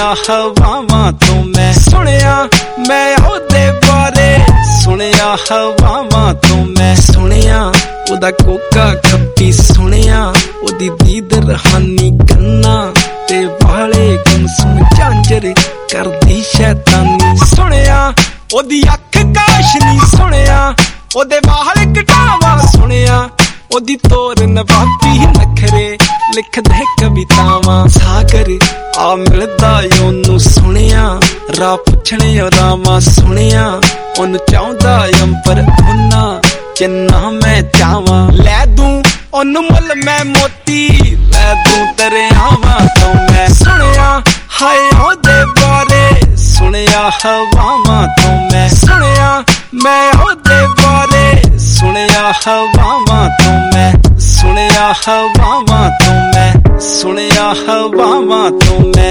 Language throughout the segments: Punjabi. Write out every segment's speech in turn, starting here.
ਸੁਣਿਆ ਹਵਾਵਾਂ ਤੋਂ ਮੈਂ ਸੁਣਿਆ ਮੈਂ ਉਹਦੇ ਬਾਰੇ ਸੁਣਿਆ ਹਵਾਵਾਂ ਤੋਂ ਮੈਂ ਸੁਣਿਆ ਉਹਦਾ ਕੋਕਾ ਖੱਪੀ ਸੁਣਿਆ ਉਹਦੀ ਦੀਦ ਰਹਾਨੀ ਕੰਨਾਂ ਤੇ ਵਾਲੇ ਗੁੰਸਮ ਝਾਂਜਰ ਕਰਦੀ ਸ਼ੈਤਾਨੀ ਸੁਣਿਆ ਉਹਦੀ ਅੱਖ ਕਾਸ਼ਨੀ ਸੁਣਿਆ ਉਹਦੇ ਵਾਲ ਕਟਾਵਾ ਸੁਣਿਆ ਉਹਦੀ ਤੋਰ ਨਵਾਬੀ ਨਖਰੇ ਲਿਖਦੇ ਕਵਿਤਾਵਾਂ ਸਾਗਰ ਆ ਮਿਲਦਾ ਉਹਨੂੰ ਸੁਣਿਆ ਰਾਹ ਪੁੱਛਣੇ ਰਾਵਾਂ ਸੁਣਿਆ ਉਹਨੂੰ ਚਾਹੁੰਦਾ ਅੰਬਰ ਉਹਨਾਂ ਜਿੰਨਾ ਮੈਂ ਚਾਹਾਂ ਲੈ ਦੂੰ ਉਹਨੂੰ ਮੁੱਲ ਮੈਂ ਮੋਤੀ ਲੈ ਦੂੰ ਦਰਿਆਵਾਂ ਤੋਂ ਮੈਂ ਸੁਣਿਆ ਹਾਏ ਉਹਦੇ ਬਾਰੇ ਸੁਣਿਆ ਹਵਾਵਾਂ ਤੋਂ ਮੈਂ ਸੁਣਿਆ ਮੈਂ ਉਹਦੇ ਬਾਰੇ ਸੁਣਿਆ ਹਵਾਵਾਂ ਤੋਂ ਮੈਂ ਸੁਣਿਆ ਹਵਾਵਾਂ ਤੋਂ ਮੈਂ ਸੁਣਿਆ ਹਵਾਵਾਂ ਤੋਂ ਮੈਂ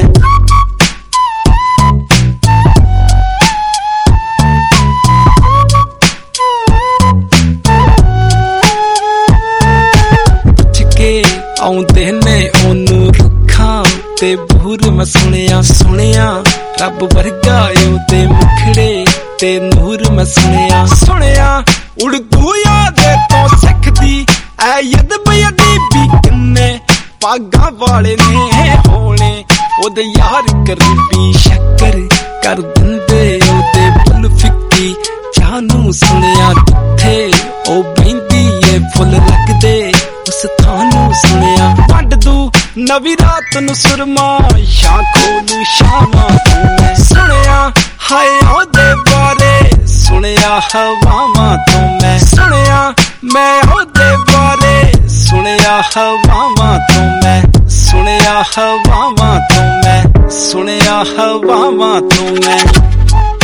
ਪੁੱਛ ਕੇ ਆਉਂਦੇ ਨੇ ਉਹਨੂੰ ਰੁੱਖਾਂ ਤੇ ਬੂਰ ਮੈਂ ਸੁਣਿਆ ਰੱਬ ਵਰਗਾ ਉਹਦੇ ਮੁਖੜੇ ਤੇ ਨੂਰ ਮੈਂ ਸੁਣਿਆ ਉਰਦੂ ਯਾਦੇ ਤੋਂ ਸਿੱਖਦੀ ਐ ਯਦਬ ਯਦੀਬੀ ਕਿੰਨੇ ਪਾਗਾਂ ਵਾਲੇ ਨੇ ਹੋਣੇ ਉਹਦੇ ਯਾਰ ਕਰੀਬੀ ਸ਼ੱਕਰ ਕਰ ਦਿੰਦੇ ਉਹਦੇ ਫੁੱਲ ਫਿੱਕੀ ਚਾਹ ਨੂੰ ਸੁਣਿਆ ਜਿੱਥੇ ਉਹ ਬਹਿੰਦੀ ਏ ਫੁੱਲ ਲੱਗਦੇ ਉਸ ਥਾਂ ਨੂੰ ਸੁਣਿਆ ਵੰਡ ਦੂ ਨਵੀਂ ਰਾਤ ਨੂੰ ਸੁਰਮਾ ਸ਼ਾਂ ਖੋਲੂ ਸ਼ਾਮਾਂ ਤੋਂ ਸੁਣਿਆ ਹਾਏ ਉਹਦੇ ਬਾਰੇ ਸੁਣਿਆ ਹਵਾਵਾਂ ਤੋਂ ਮੈਂ ਸੁਣਿਆ ਮੈਂ ਉਹਦੇ ਬਾਰੇ ਸੁਣਿਆ ਹਵਾਵਾਂ ਤੋਂ ਮੈਂ ਸੁਣਿਆ ਹਵਾਵਾਂ ਤੋਂ ਮੈਂ ਸੁਣਿਆ ਹਵਾਵਾਂ ਤੋਂ ਮੈਂ